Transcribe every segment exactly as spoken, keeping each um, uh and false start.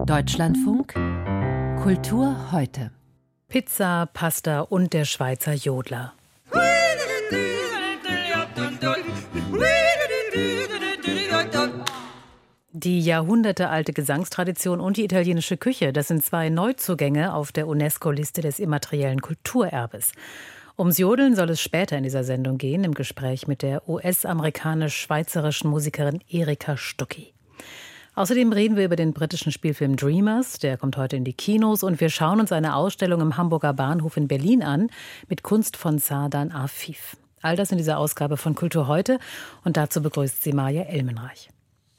Deutschlandfunk Kultur heute. Pizza, Pasta und der Schweizer Jodler. Die jahrhundertealte Gesangstradition und die italienische Küche, das sind zwei Neuzugänge auf der UNESCO-Liste des immateriellen Kulturerbes. Ums Jodeln soll es später in dieser Sendung gehen, im Gespräch mit der U S-amerikanisch-schweizerischen Musikerin Erika Stucki. Außerdem reden wir über den britischen Spielfilm Dreamers, der kommt heute in die Kinos, und wir schauen uns eine Ausstellung im Hamburger Bahnhof in Berlin an mit Kunst von Sardan Afif. All das in dieser Ausgabe von Kultur heute, und dazu begrüßt sie Maja Elmenreich.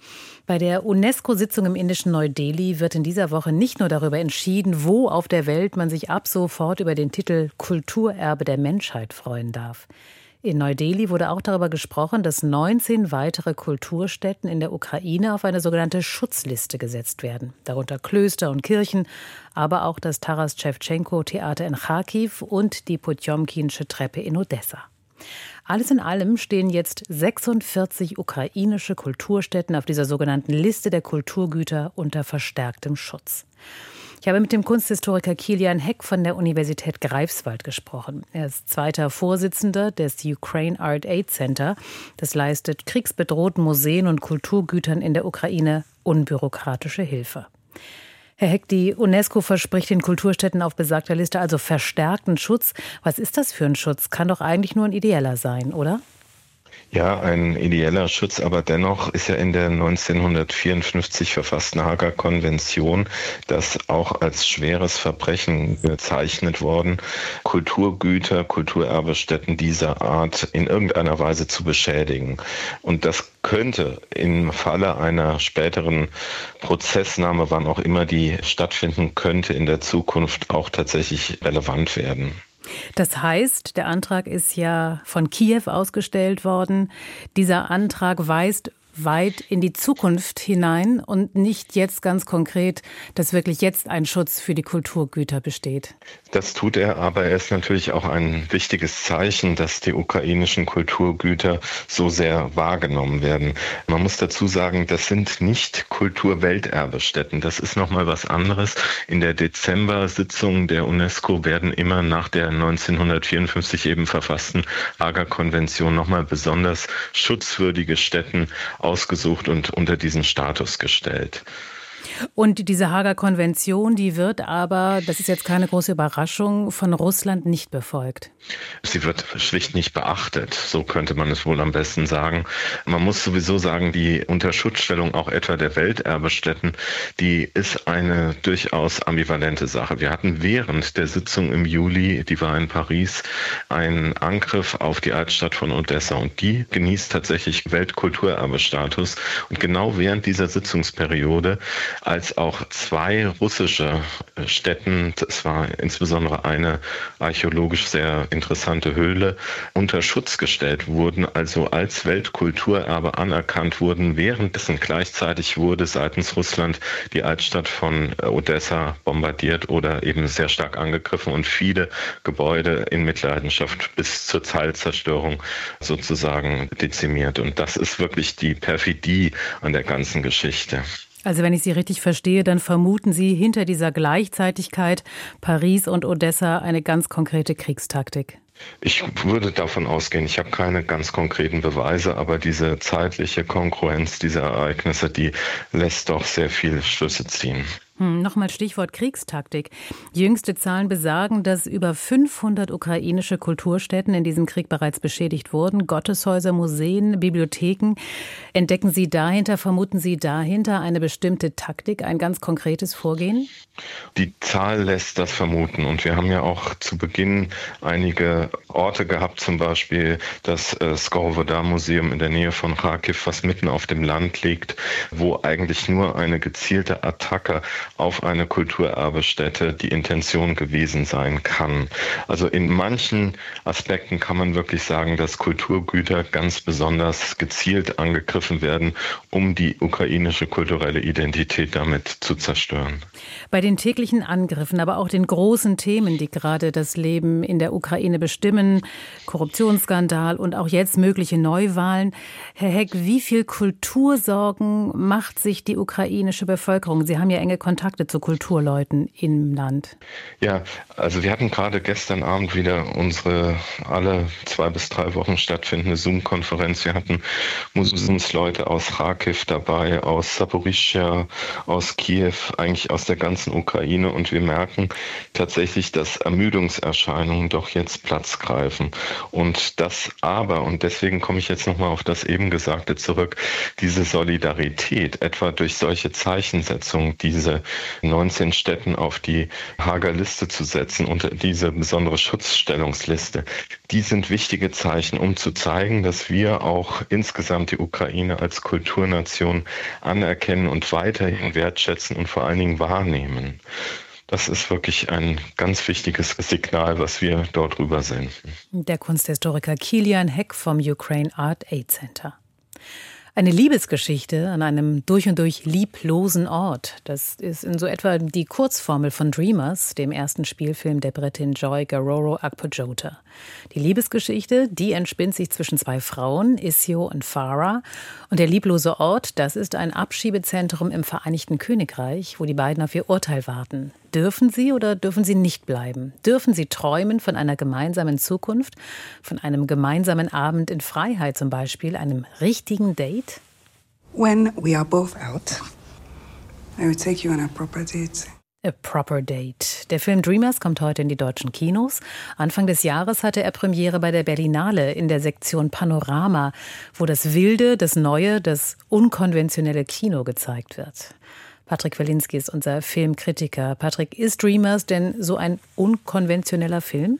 Bei der UNESCO-Sitzung im indischen Neu-Delhi wird in dieser Woche nicht nur darüber entschieden, wo auf der Welt man sich ab sofort über den Titel Kulturerbe der Menschheit freuen darf. In Neu-Delhi wurde auch darüber gesprochen, dass neunzehn weitere Kulturstätten in der Ukraine auf eine sogenannte Schutzliste gesetzt werden. Darunter Klöster und Kirchen, aber auch das Taras-Schewtschenko-Theater in Charkiw und die Potjomkinsche Treppe in Odessa. Alles in allem stehen jetzt sechsundvierzig ukrainische Kulturstätten auf dieser sogenannten Liste der Kulturgüter unter verstärktem Schutz. Ich habe mit dem Kunsthistoriker Kilian Heck von der Universität Greifswald gesprochen. Er ist zweiter Vorsitzender des Ukraine Art Aid Center. Das leistet kriegsbedrohten Museen und Kulturgütern in der Ukraine unbürokratische Hilfe. Herr Heck, die UNESCO verspricht den Kulturstätten auf besagter Liste also verstärkten Schutz. Was ist das für ein Schutz? Kann doch eigentlich nur ein ideeller sein, oder? Ja, ein ideeller Schutz, aber dennoch ist ja in der neunzehnhundertvierundfünfzig verfassten Haager Konvention das auch als schweres Verbrechen bezeichnet worden, Kulturgüter, Kulturerbestätten dieser Art in irgendeiner Weise zu beschädigen. Und das könnte im Falle einer späteren Prozessnahme, wann auch immer die stattfinden könnte, in der Zukunft auch tatsächlich relevant werden. Das heißt, der Antrag ist ja von Kiew ausgestellt worden. Dieser Antrag weist weit in die Zukunft hinein und nicht jetzt ganz konkret, dass wirklich jetzt ein Schutz für die Kulturgüter besteht. Das tut er, aber er ist natürlich auch ein wichtiges Zeichen, dass die ukrainischen Kulturgüter so sehr wahrgenommen werden. Man muss dazu sagen, das sind nicht Kulturwelterbestätten. Das ist nochmal was anderes. In der Dezember-Sitzung der UNESCO werden immer nach der neunzehnhundertvierundfünfzig eben verfassten Haager Konvention nochmal besonders schutzwürdige Stätten ausgesucht und unter diesen Status gestellt. Und diese Haager Konvention, die wird aber, das ist jetzt keine große Überraschung, von Russland nicht befolgt. Sie wird schlicht nicht beachtet, so könnte man es wohl am besten sagen. Man muss sowieso sagen, die Unterschutzstellung auch etwa der Welterbestätten, die ist eine durchaus ambivalente Sache. Wir hatten während der Sitzung im Juli, die war in Paris, einen Angriff auf die Altstadt von Odessa, und die genießt tatsächlich Weltkulturerbestatus. Und genau während dieser Sitzungsperiode, als auch zwei russische Stätten, es war insbesondere eine archäologisch sehr interessante Höhle, unter Schutz gestellt wurden, also als Weltkulturerbe anerkannt wurden. Währenddessen gleichzeitig wurde seitens Russland die Altstadt von Odessa bombardiert oder eben sehr stark angegriffen und viele Gebäude in Mitleidenschaft bis zur Teilzerstörung sozusagen dezimiert. Und das ist wirklich die Perfidie an der ganzen Geschichte. Also wenn ich Sie richtig verstehe, dann vermuten Sie hinter dieser Gleichzeitigkeit Paris und Odessa eine ganz konkrete Kriegstaktik. Ich würde davon ausgehen, ich habe keine ganz konkreten Beweise, aber diese zeitliche Kongruenz dieser Ereignisse, die lässt doch sehr viele Schlüsse ziehen. Hm, Nochmal Stichwort Kriegstaktik. Jüngste Zahlen besagen, dass über fünfhundert ukrainische Kulturstätten in diesem Krieg bereits beschädigt wurden. Gotteshäuser, Museen, Bibliotheken. Entdecken Sie dahinter, vermuten Sie dahinter eine bestimmte Taktik, ein ganz konkretes Vorgehen? Die Zahl lässt das vermuten. Und wir haben ja auch zu Beginn einige Orte gehabt, zum Beispiel das äh, Skorovoda-Museum in der Nähe von Charkiw, was mitten auf dem Land liegt, wo eigentlich nur eine gezielte Attacke auf eine Kulturerbestätte die Intention gewesen sein kann. Also in manchen Aspekten kann man wirklich sagen, dass Kulturgüter ganz besonders gezielt angegriffen werden, um die ukrainische kulturelle Identität damit zu zerstören. Bei den täglichen Angriffen, aber auch den großen Themen, die gerade das Leben in der Ukraine bestimmen, Korruptionsskandal und auch jetzt mögliche Neuwahlen. Herr Heck, wie viel Kultursorgen macht sich die ukrainische Bevölkerung? Sie haben ja enge Kontakte Kontakte zu Kulturleuten im Land? Ja, also wir hatten gerade gestern Abend wieder unsere alle zwei bis drei Wochen stattfindende Zoom-Konferenz. Wir hatten Museumsleute aus Kharkiv dabei, aus Saporischschja, aus Kiew, eigentlich aus der ganzen Ukraine. Und wir merken tatsächlich, dass Ermüdungserscheinungen doch jetzt Platz greifen. Und das aber, und deswegen komme ich jetzt nochmal auf das eben Gesagte zurück, diese Solidarität, etwa durch solche Zeichensetzungen, diese neunzehn Städten auf die Haager Liste zu setzen und diese besondere Schutzstellungsliste, die sind wichtige Zeichen, um zu zeigen, dass wir auch insgesamt die Ukraine als Kulturnation anerkennen und weiterhin wertschätzen und vor allen Dingen wahrnehmen. Das ist wirklich ein ganz wichtiges Signal, was wir dort rüber senden. Der Kunsthistoriker Kilian Heck vom Ukraine Art Aid Center. Eine Liebesgeschichte an einem durch und durch lieblosen Ort. Das ist in so etwa die Kurzformel von Dreamers, dem ersten Spielfilm der Britin Joy Garoro Akpojota. Die Liebesgeschichte, die entspinnt sich zwischen zwei Frauen, Isio und Farah. Und der lieblose Ort, das ist ein Abschiebezentrum im Vereinigten Königreich, wo die beiden auf ihr Urteil warten. Dürfen sie oder dürfen sie nicht bleiben? Dürfen sie träumen von einer gemeinsamen Zukunft, von einem gemeinsamen Abend in Freiheit zum Beispiel, einem richtigen Date? When we are both out, I will take you on a proper date. A Proper Date. Der Film Dreamers kommt heute in die deutschen Kinos. Anfang des Jahres hatte er Premiere bei der Berlinale in der Sektion Panorama, wo das Wilde, das Neue, das unkonventionelle Kino gezeigt wird. Patrick Walinski ist unser Filmkritiker. Patrick, ist Dreamers denn so ein unkonventioneller Film?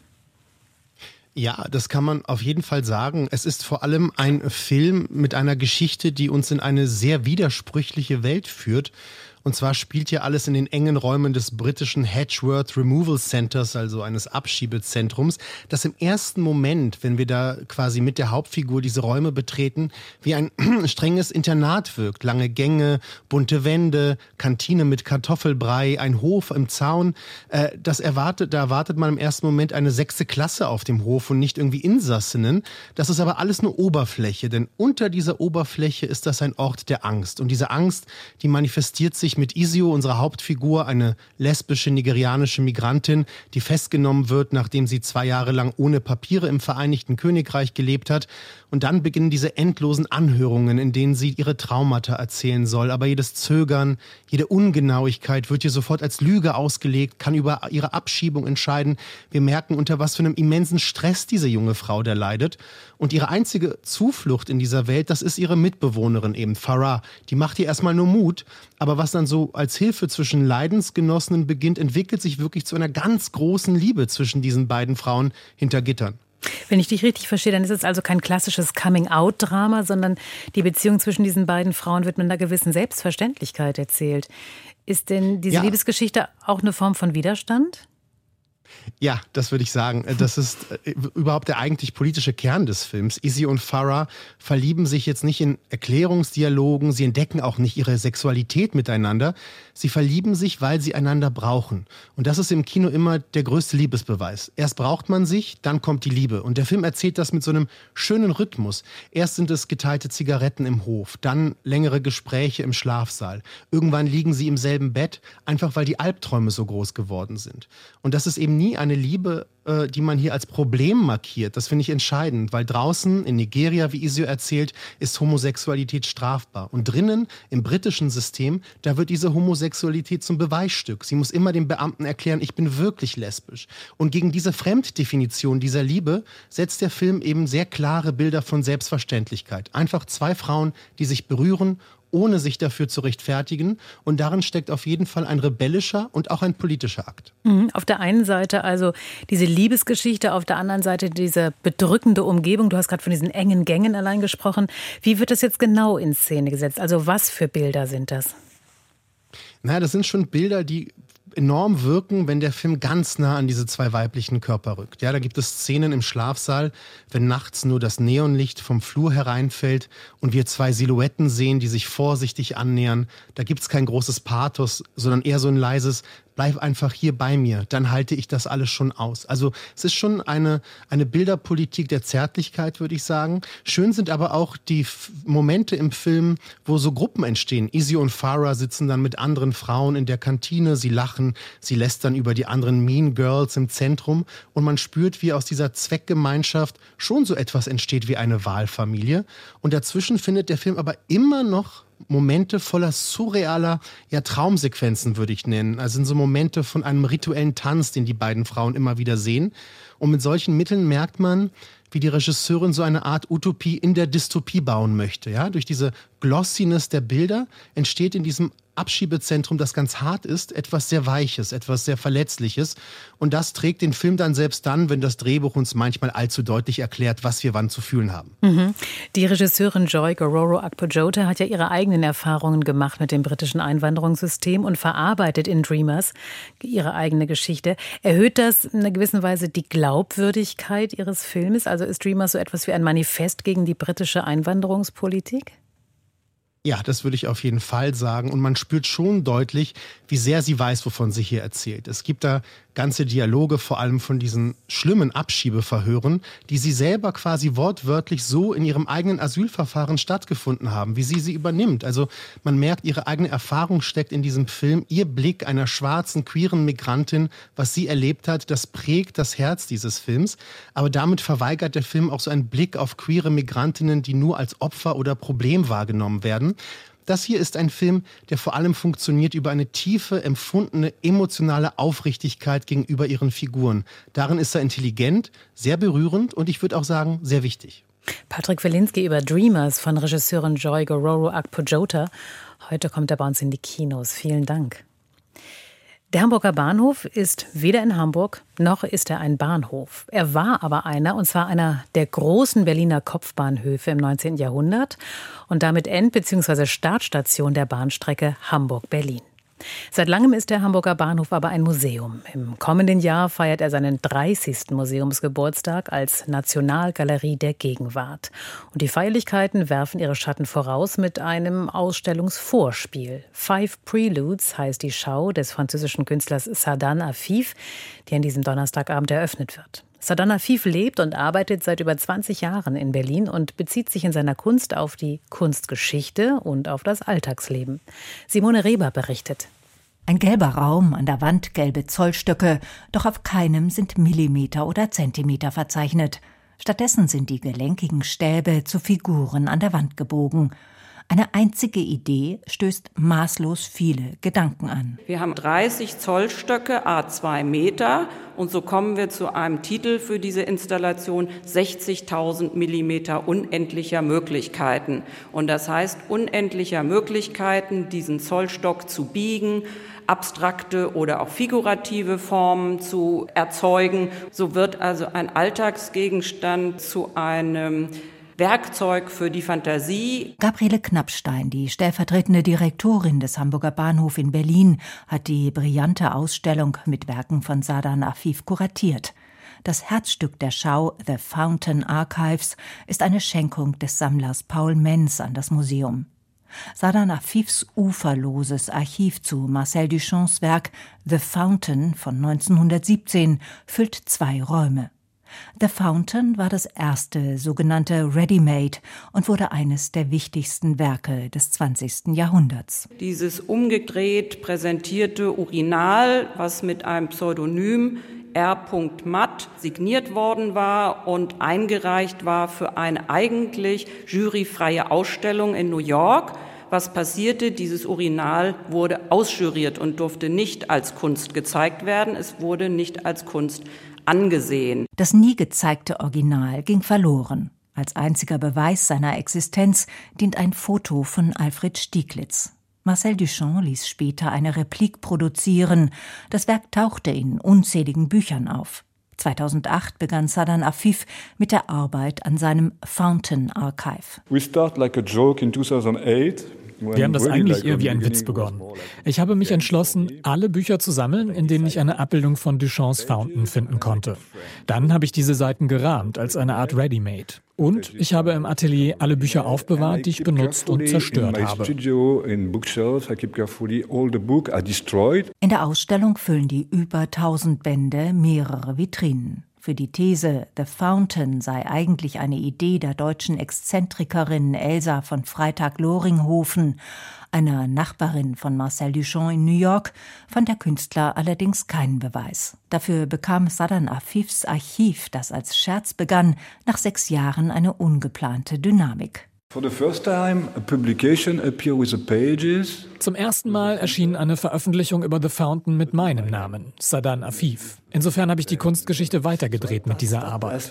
Ja, das kann man auf jeden Fall sagen. Es ist vor allem ein Film mit einer Geschichte, die uns in eine sehr widersprüchliche Welt führt. Und zwar spielt ja alles in den engen Räumen des britischen Hedgeworth Removal Centers, also eines Abschiebezentrums, das im ersten Moment, wenn wir da quasi mit der Hauptfigur diese Räume betreten, wie ein strenges Internat wirkt. Lange Gänge, bunte Wände, Kantine mit Kartoffelbrei, ein Hof im Zaun. Äh, das erwartet, da erwartet man im ersten Moment eine sechste Klasse auf dem Hof und nicht irgendwie Insassinnen. Das ist aber alles nur Oberfläche, denn unter dieser Oberfläche ist das ein Ort der Angst. Und diese Angst, die manifestiert sich mit Isio, unserer Hauptfigur, eine lesbische nigerianische Migrantin, die festgenommen wird, nachdem sie zwei Jahre lang ohne Papiere im Vereinigten Königreich gelebt hat. Und dann beginnen diese endlosen Anhörungen, in denen sie ihre Traumata erzählen soll. Aber jedes Zögern, jede Ungenauigkeit wird ihr sofort als Lüge ausgelegt, kann über ihre Abschiebung entscheiden. Wir merken, unter was für einem immensen Stress diese junge Frau da leidet. Und ihre einzige Zuflucht in dieser Welt, das ist ihre Mitbewohnerin eben, Farah. Die macht ihr erstmal nur Mut. Aber was dann so als Hilfe zwischen Leidensgenossinnen beginnt, entwickelt sich wirklich zu einer ganz großen Liebe zwischen diesen beiden Frauen hinter Gittern. Wenn ich dich richtig verstehe, dann ist es also kein klassisches Coming-out-Drama, sondern die Beziehung zwischen diesen beiden Frauen wird mit einer gewissen Selbstverständlichkeit erzählt. Ist denn diese ja. Liebesgeschichte auch eine Form von Widerstand? Ja, das würde ich sagen. Das ist überhaupt der eigentlich politische Kern des Films. Isio und Farah verlieben sich jetzt nicht in Erklärungsdialogen, sie entdecken auch nicht ihre Sexualität miteinander. Sie verlieben sich, weil sie einander brauchen. Und das ist im Kino immer der größte Liebesbeweis. Erst braucht man sich, dann kommt die Liebe. Und der Film erzählt das mit so einem schönen Rhythmus. Erst sind es geteilte Zigaretten im Hof, dann längere Gespräche im Schlafsaal. Irgendwann liegen sie im selben Bett, einfach weil die Albträume so groß geworden sind. Und das ist eben nie eine Liebe, äh, die man hier als Problem markiert. Das finde ich entscheidend, weil draußen in Nigeria, wie Isio erzählt, ist Homosexualität strafbar. Und drinnen, im britischen System, da wird diese Homosexualität zum Beweisstück. Sie muss immer dem Beamten erklären, ich bin wirklich lesbisch. Und gegen diese Fremddefinition dieser Liebe setzt der Film eben sehr klare Bilder von Selbstverständlichkeit. Einfach zwei Frauen, die sich berühren, ohne sich dafür zu rechtfertigen. Und darin steckt auf jeden Fall ein rebellischer und auch ein politischer Akt. Auf der einen Seite also diese Liebesgeschichte, auf der anderen Seite diese bedrückende Umgebung. Du hast gerade von diesen engen Gängen allein gesprochen. Wie wird das jetzt genau in Szene gesetzt? Also was für Bilder sind das? Naja, das sind schon Bilder, die enorm wirken, wenn der Film ganz nah an diese zwei weiblichen Körper rückt. Ja, da gibt es Szenen im Schlafsaal, wenn nachts nur das Neonlicht vom Flur hereinfällt und wir zwei Silhouetten sehen, die sich vorsichtig annähern. Da gibt es kein großes Pathos, sondern eher so ein leises bleib einfach hier bei mir, dann halte ich das alles schon aus. Also es ist schon eine, eine Bilderpolitik der Zärtlichkeit, würde ich sagen. Schön sind aber auch die F- Momente im Film, wo so Gruppen entstehen. Izzy und Farah sitzen dann mit anderen Frauen in der Kantine, sie lachen, sie lästern über die anderen Mean Girls im Zentrum und man spürt, wie aus dieser Zweckgemeinschaft schon so etwas entsteht wie eine Wahlfamilie. Und dazwischen findet der Film aber immer noch Momente voller surrealer ja, Traumsequenzen, würde ich nennen. Also sind so Momente von einem rituellen Tanz, den die beiden Frauen immer wieder sehen. Und mit solchen Mitteln merkt man, wie die Regisseurin so eine Art Utopie in der Dystopie bauen möchte. Ja? Durch diese Glossiness der Bilder entsteht in diesem Abschiebezentrum, das ganz hart ist, etwas sehr Weiches, etwas sehr Verletzliches. Und das trägt den Film dann selbst dann, wenn das Drehbuch uns manchmal allzu deutlich erklärt, was wir wann zu fühlen haben. Mhm. Die Regisseurin Joy Gororo Akpojota hat ja ihre eigenen Erfahrungen gemacht mit dem britischen Einwanderungssystem und verarbeitet in Dreamers ihre eigene Geschichte. Erhöht das in einer gewissen Weise die Glaubwürdigkeit ihres Filmes? Also ist Dreamers so etwas wie ein Manifest gegen die britische Einwanderungspolitik? Ja, das würde ich auf jeden Fall sagen. Und man spürt schon deutlich, wie sehr sie weiß, wovon sie hier erzählt. Es gibt da ganze Dialoge, vor allem von diesen schlimmen Abschiebeverhören, die sie selber quasi wortwörtlich so in ihrem eigenen Asylverfahren stattgefunden haben, wie sie sie übernimmt. Also man merkt, ihre eigene Erfahrung steckt in diesem Film. Ihr Blick einer schwarzen, queeren Migrantin, was sie erlebt hat, das prägt das Herz dieses Films. Aber damit verweigert der Film auch so einen Blick auf queere Migrantinnen, die nur als Opfer oder Problem wahrgenommen werden. Das hier ist ein Film, der vor allem funktioniert über eine tiefe, empfundene, emotionale Aufrichtigkeit gegenüber ihren Figuren. Darin ist er intelligent, sehr berührend und ich würde auch sagen, sehr wichtig. Patrick Wilinski über Dreamers von Regisseurin Joy Gororo Akpojota. Heute kommt er bei uns in die Kinos. Vielen Dank. Der Hamburger Bahnhof ist weder in Hamburg, noch ist er ein Bahnhof. Er war aber einer, und zwar einer der großen Berliner Kopfbahnhöfe im neunzehnten Jahrhundert und damit End- bzw. Startstation der Bahnstrecke Hamburg-Berlin. Seit langem ist der Hamburger Bahnhof aber ein Museum. Im kommenden Jahr feiert er seinen dreißigsten Museumsgeburtstag als Nationalgalerie der Gegenwart. Und die Feierlichkeiten werfen ihre Schatten voraus mit einem Ausstellungsvorspiel. Five Preludes heißt die Schau des französischen Künstlers Sadan Afif, die an diesem Donnerstagabend eröffnet wird. Sadan Afif lebt und arbeitet seit über zwanzig Jahren in Berlin und bezieht sich in seiner Kunst auf die Kunstgeschichte und auf das Alltagsleben. Simone Reber berichtet. Ein gelber Raum, an der Wand gelbe Zollstöcke, doch auf keinem sind Millimeter oder Zentimeter verzeichnet. Stattdessen sind die gelenkigen Stäbe zu Figuren an der Wand gebogen. Eine einzige Idee stößt maßlos viele Gedanken an. Wir haben dreißig Zollstöcke, à zwei Meter. Und so kommen wir zu einem Titel für diese Installation, sechzigtausend Millimeter unendlicher Möglichkeiten. Und das heißt, unendlicher Möglichkeiten, diesen Zollstock zu biegen, abstrakte oder auch figurative Formen zu erzeugen. So wird also ein Alltagsgegenstand zu einem Werkzeug für die Fantasie. Gabriele Knappstein, die stellvertretende Direktorin des Hamburger Bahnhof in Berlin, hat die brillante Ausstellung mit Werken von Sadan Afif kuratiert. Das Herzstück der Schau, The Fountain Archives, ist eine Schenkung des Sammlers Paul Menz an das Museum. Sadan Afifs uferloses Archiv zu Marcel Duchamps Werk The Fountain von neunzehnhundertsiebzehn füllt zwei Räume. The Fountain war das erste sogenannte Ready-Made und wurde eines der wichtigsten Werke des zwanzigsten Jahrhunderts. Dieses umgedreht präsentierte Urinal, was mit einem Pseudonym R. Matt signiert worden war und eingereicht war für eine eigentlich juryfreie Ausstellung in New York. Was passierte? Dieses Urinal wurde ausjuriert und durfte nicht als Kunst gezeigt werden. Es wurde nicht als Kunst angesehen. Das nie gezeigte Original ging verloren. Als einziger Beweis seiner Existenz dient ein Foto von Alfred Stieglitz. Marcel Duchamp ließ später eine Replik produzieren. Das Werk tauchte in unzähligen Büchern auf. zweitausendacht begann Sadan Afif mit der Arbeit an seinem Fountain Archive. We start like a joke in two thousand eight. Wir haben das eigentlich eher wie ein Witz begonnen. Ich habe mich entschlossen, alle Bücher zu sammeln, in denen ich eine Abbildung von Duchamps Fountain finden konnte. Dann habe ich diese Seiten gerahmt, als eine Art Ready-Made. Und ich habe im Atelier alle Bücher aufbewahrt, die ich benutzt und zerstört habe. In der Ausstellung füllen die über tausend Bände mehrere Vitrinen. Für die These, The Fountain sei eigentlich eine Idee der deutschen Exzentrikerin Elsa von Freytag-Loringhofen, einer Nachbarin von Marcel Duchamp in New York, fand der Künstler allerdings keinen Beweis. Dafür bekam Sadan Afifs Archiv, das als Scherz begann, nach sechs Jahren eine ungeplante Dynamik. Zum ersten Mal erschien eine Veröffentlichung über The Fountain mit meinem Namen, Sadan Afif. Insofern habe ich die Kunstgeschichte weitergedreht mit dieser Arbeit.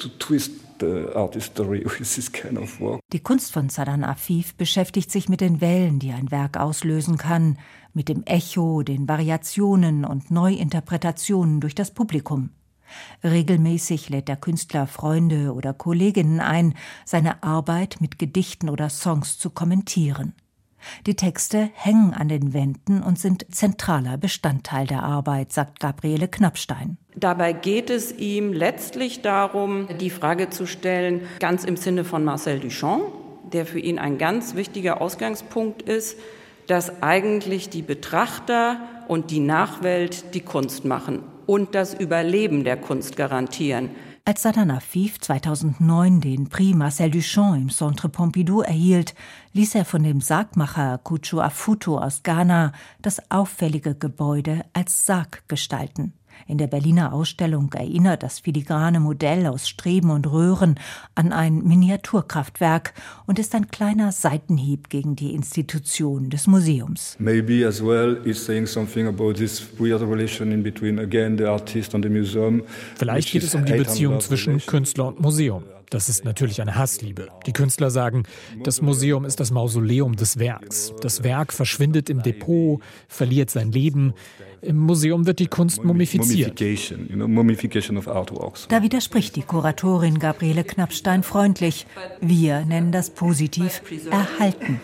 Die Kunst von Sadan Afif beschäftigt sich mit den Wellen, die ein Werk auslösen kann, mit dem Echo, den Variationen und Neuinterpretationen durch das Publikum. Regelmäßig lädt der Künstler Freunde oder Kolleginnen ein, seine Arbeit mit Gedichten oder Songs zu kommentieren. Die Texte hängen an den Wänden und sind zentraler Bestandteil der Arbeit, sagt Gabriele Knappstein. Dabei geht es ihm letztlich darum, die Frage zu stellen, ganz im Sinne von Marcel Duchamp, der für ihn ein ganz wichtiger Ausgangspunkt ist, dass eigentlich die Betrachter und die Nachwelt die Kunst machen und das Überleben der Kunst garantieren. Als Sadan Afif zweitausendneun den Prix Marcel Duchamp im Centre Pompidou erhielt, ließ er von dem Sargmacher Kuchu Afuto aus Ghana das auffällige Gebäude als Sarg gestalten. In der Berliner Ausstellung erinnert das filigrane Modell aus Streben und Röhren an ein Miniaturkraftwerk und ist ein kleiner Seitenhieb gegen die Institution des Museums. Maybe as well is saying something about this weird relation in between again the artist and the museum. Vielleicht geht es um die Beziehung zwischen Künstler und Museum. Das ist natürlich eine Hassliebe. Die Künstler sagen, das Museum ist das Mausoleum des Werks. Das Werk verschwindet im Depot, verliert sein Leben. Im Museum wird die Kunst mumifiziert. Da widerspricht die Kuratorin Gabriele Knappstein freundlich. Wir nennen das positiv erhalten.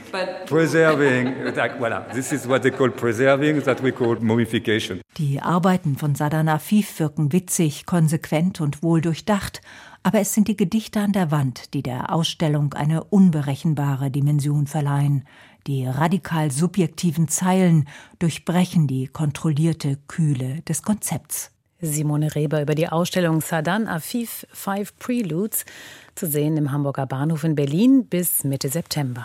Die Arbeiten von Sadan Afif wirken witzig, konsequent und wohldurchdacht. Aber es sind die Gedichte an der Wand, die der Ausstellung eine unberechenbare Dimension verleihen. Die radikal subjektiven Zeilen durchbrechen die kontrollierte Kühle des Konzepts. Simone Reber über die Ausstellung Sadan Afif Five Preludes, zu sehen im Hamburger Bahnhof in Berlin bis Mitte September.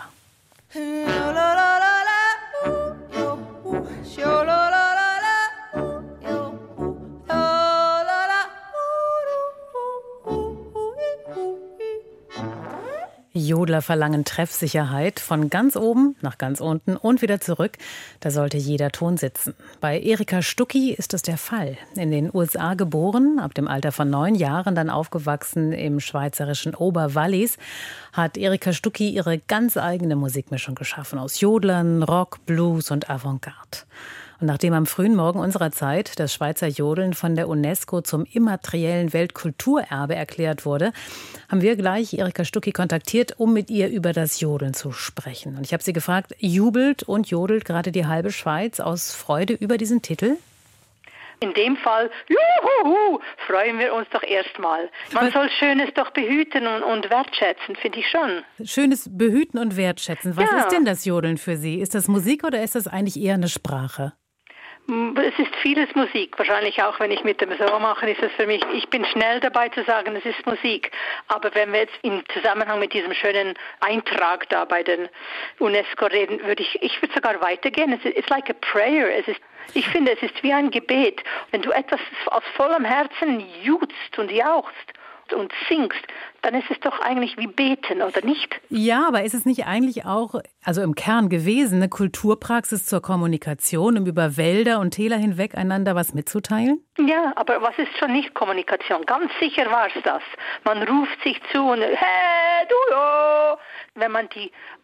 Jodler verlangen Treffsicherheit von ganz oben nach ganz unten und wieder zurück. Da sollte jeder Ton sitzen. Bei Erika Stucki ist das der Fall. In den U S A geboren, ab dem Alter von neun Jahren dann aufgewachsen im schweizerischen Oberwallis, hat Erika Stucki ihre ganz eigene Musikmischung geschaffen aus Jodlern, Rock, Blues und Avantgarde. Und nachdem am frühen Morgen unserer Zeit das Schweizer Jodeln von der UNESCO zum immateriellen Weltkulturerbe erklärt wurde, haben wir gleich Erika Stucki kontaktiert, um mit ihr über das Jodeln zu sprechen. Und ich habe sie gefragt, jubelt und jodelt gerade die halbe Schweiz aus Freude über diesen Titel? In dem Fall, juhu, freuen wir uns doch erstmal. Man soll Schönes doch behüten und, und wertschätzen, finde ich schon. Schönes behüten und wertschätzen. Was ja. ist denn das Jodeln für Sie? Ist das Musik oder ist das eigentlich eher eine Sprache? Es ist vieles Musik. Wahrscheinlich auch, wenn ich mit dem So mache, ist es für mich, ich bin schnell dabei zu sagen, es ist Musik. Aber wenn wir jetzt im Zusammenhang mit diesem schönen Eintrag da bei den UNESCO reden, würde ich, ich würde sogar weitergehen. Es ist like a prayer. Es ist, ich finde, es ist wie ein Gebet. Wenn du etwas aus vollem Herzen jutst und jauchzt und singst, dann ist es doch eigentlich wie beten, oder nicht? Ja, aber ist es nicht eigentlich auch, also im Kern gewesen, eine Kulturpraxis zur Kommunikation, um über Wälder und Täler hinweg einander was mitzuteilen? Ja, aber was ist schon nicht Kommunikation? Ganz sicher war es das. Man ruft sich zu und hey, du, oh. Wenn man die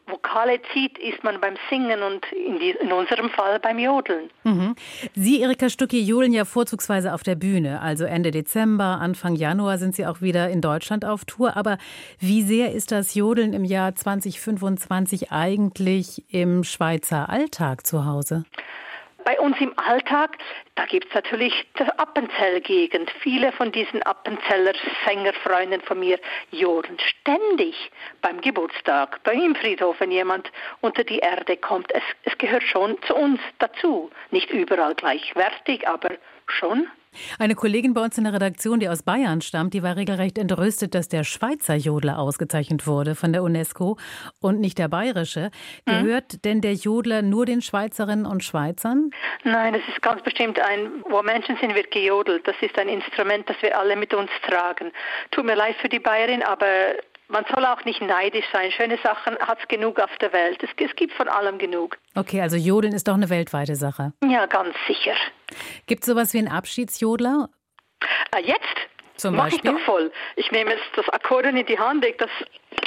Vokale zieht, ist man beim Singen und in, die, in unserem Fall beim Jodeln. Mhm. Sie, Erika Stucki, jodeln ja vorzugsweise auf der Bühne. Also Ende Dezember, Anfang Januar sind Sie auch wieder in Deutschland auf Tour. Aber wie sehr ist das Jodeln im Jahr zwanzig fünfundzwanzig eigentlich im Schweizer Alltag zu Hause? Bei uns im Alltag, da gibt es natürlich die Appenzell-Gegend. Viele von diesen Appenzeller Sängerfreunden von mir jodeln ständig beim Geburtstag, beim Friedhof, wenn jemand unter die Erde kommt. Es, es gehört schon zu uns dazu. Nicht überall gleichwertig, aber schon. Eine Kollegin bei uns in der Redaktion, die aus Bayern stammt, die war regelrecht entrüstet, dass der Schweizer Jodler ausgezeichnet wurde von der UNESCO und nicht der bayerische. Gehört mhm. denn der Jodler nur den Schweizerinnen und Schweizern? Nein, es ist ganz bestimmt ein, wo Menschen sind, wird gejodelt. Das ist ein Instrument, das wir alle mit uns tragen. Tut mir leid für die Bayerin, aber man soll auch nicht neidisch sein. Schöne Sachen hat es genug auf der Welt. Es, es gibt von allem genug. Okay, also Jodeln ist doch eine weltweite Sache. Ja, ganz sicher. Gibt es sowas wie einen Abschiedsjodler? Ah, jetzt? Zum Mach Beispiel? ich doch voll. Ich nehme jetzt das Akkordeon in die Hand, leg das...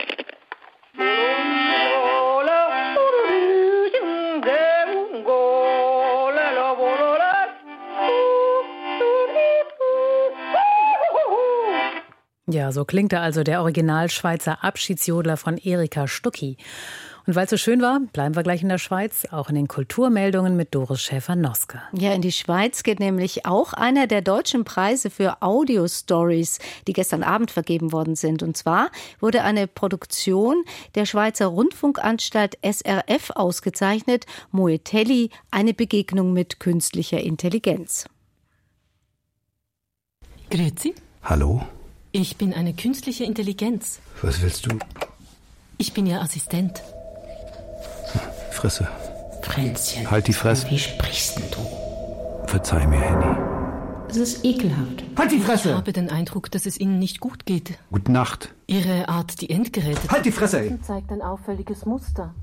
Ja, so klingt da also der Original-Schweizer Abschiedsjodler von Erika Stucki. Und weil es so schön war, bleiben wir gleich in der Schweiz, auch in den Kulturmeldungen mit Doris Schäfer-Noske. Ja, in die Schweiz geht nämlich auch einer der deutschen Preise für Audio-Stories, die gestern Abend vergeben worden sind. Und zwar wurde eine Produktion der Schweizer Rundfunkanstalt S R F ausgezeichnet, Moetelli, eine Begegnung mit künstlicher Intelligenz. Grüezi. Hallo? Ich bin eine künstliche Intelligenz. Was willst du? Ich bin Ihr Assistent. Fresse. Fränzchen. Halt die Fresse. Wie sprichst denn du? Verzeih mir, Henny. Es ist ekelhaft. Halt die Fresse! Ich habe den Eindruck, dass es Ihnen nicht gut geht. Gute Nacht. Ihre Art, die Endgeräte... Halt die Fresse, ey! ...zeigt ein auffälliges Muster.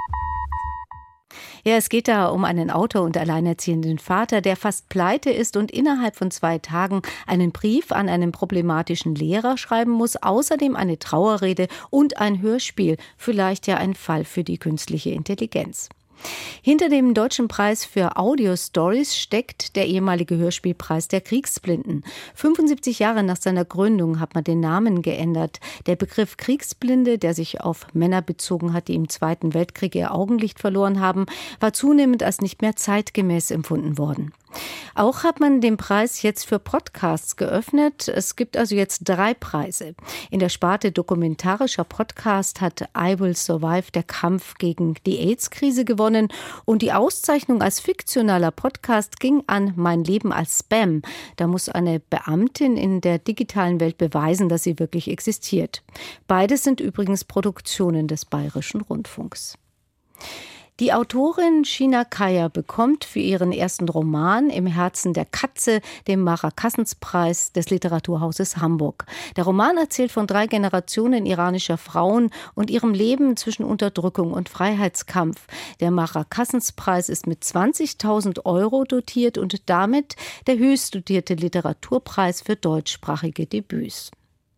Ja, es geht da um einen Autor und alleinerziehenden Vater, der fast pleite ist und innerhalb von zwei Tagen einen Brief an einen problematischen Lehrer schreiben muss, außerdem eine Trauerrede und ein Hörspiel, vielleicht ja ein Fall für die künstliche Intelligenz. Hinter dem Deutschen Preis für Audio-Stories steckt der ehemalige Hörspielpreis der Kriegsblinden. fünfundsiebzig Jahre nach seiner Gründung hat man den Namen geändert. Der Begriff Kriegsblinde, der sich auf Männer bezogen hat, die im Zweiten Weltkrieg ihr Augenlicht verloren haben, war zunehmend als nicht mehr zeitgemäß empfunden worden. Auch hat man den Preis jetzt für Podcasts geöffnet. Es gibt also jetzt drei Preise. In der Sparte dokumentarischer Podcast hat I Will Survive der Kampf gegen die AIDS-Krise gewonnen und die Auszeichnung als fiktionaler Podcast ging an Mein Leben als Spam. Da muss eine Beamtin in der digitalen Welt beweisen, dass sie wirklich existiert. Beides sind übrigens Produktionen des Bayerischen Rundfunks. Die Autorin China Kaya bekommt für ihren ersten Roman Im Herzen der Katze den Mara-Kassens-Preis des Literaturhauses Hamburg. Der Roman erzählt von drei Generationen iranischer Frauen und ihrem Leben zwischen Unterdrückung und Freiheitskampf. Der Mara-Kassens-Preis ist mit zwanzigtausend Euro dotiert und damit der höchst dotierte Literaturpreis für deutschsprachige Debüts.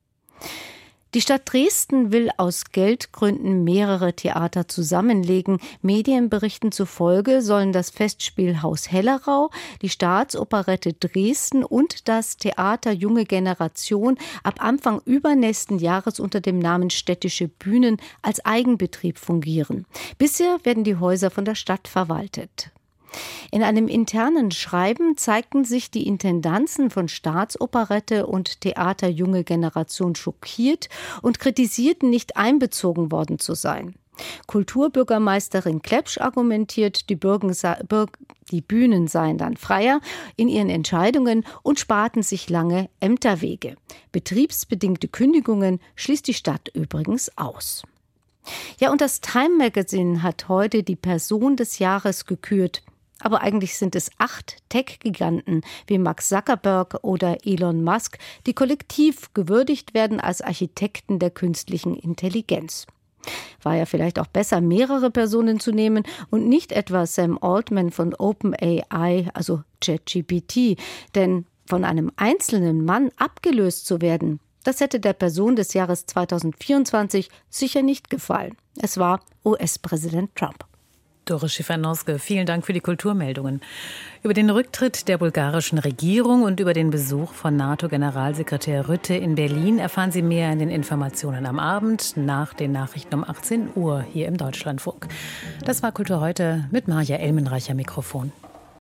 Die Stadt Dresden will aus Geldgründen mehrere Theater zusammenlegen. Medienberichten zufolge sollen das Festspielhaus Hellerau, die Staatsoperette Dresden und das Theater Junge Generation ab Anfang übernächsten Jahres unter dem Namen Städtische Bühnen als Eigenbetrieb fungieren. Bisher werden die Häuser von der Stadt verwaltet. In einem internen Schreiben zeigten sich die Intendanzen von Staatsoperette und Theater Junge Generation schockiert und kritisierten, nicht einbezogen worden zu sein. Kulturbürgermeisterin Klepsch argumentiert, die, Bürgen, die Bühnen seien dann freier in ihren Entscheidungen und sparten sich lange Ämterwege. Betriebsbedingte Kündigungen schließt die Stadt übrigens aus. Ja, und das Time Magazine hat heute die Person des Jahres gekürt. Aber eigentlich sind es acht Tech-Giganten wie Mark Zuckerberg oder Elon Musk, die kollektiv gewürdigt werden als Architekten der künstlichen Intelligenz. War ja vielleicht auch besser, mehrere Personen zu nehmen und nicht etwa Sam Altman von OpenAI, also ChatGPT. Denn von einem einzelnen Mann abgelöst zu werden, Das hätte der Person des Jahres zweitausendvierundzwanzig sicher nicht gefallen. Es war U S-Präsident Trump. Doris Schiffer-Noske, vielen Dank für die Kulturmeldungen. Über den Rücktritt der bulgarischen Regierung und über den Besuch von NATO-Generalsekretär Rutte in Berlin erfahren Sie mehr in den Informationen am Abend nach den Nachrichten um achtzehn Uhr hier im Deutschlandfunk. Das war Kultur heute mit Maja Elmenreicher Mikrofon.